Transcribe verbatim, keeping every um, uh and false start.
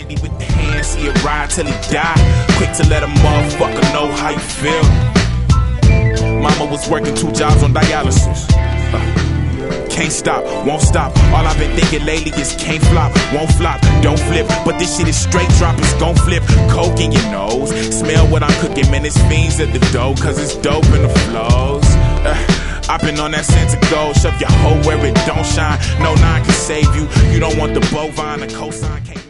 Steady with the hands, see it ride till he die. Quick to let a motherfucker know how you feel. Mama was working two jobs on dialysis. uh, Can't stop, won't stop. All I've been thinking lately is can't flop, won't flop, don't flip. But this shit is straight drop, it's gon' flip. Coke in your nose, smell what I'm cooking. Man, it's fiends at the dough, cause it's dope in the flows. uh, I've been on that Santa gold, shove your hoe where it don't shine. No nine can save you, you don't want the bovine, the cosign can't